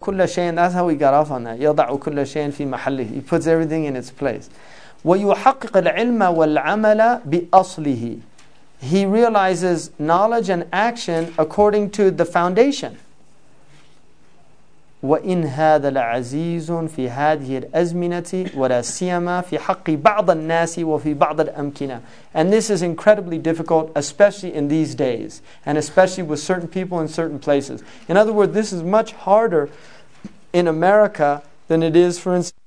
كل شيء, that's how he got off on that. يضع كل شيء في محله. He puts everything in its place. ويحقق العلم والعمل بأصله. He realizes knowledge and action according to the foundation. وإن هذا لعزيز في هذه الأزمنة ولا سيما في حق بعض الناس وفي بعض الأمكنة. And this is incredibly difficult, especially in these days, and especially with certain people in certain places. In other words, this is much harder in America than it is, for instance,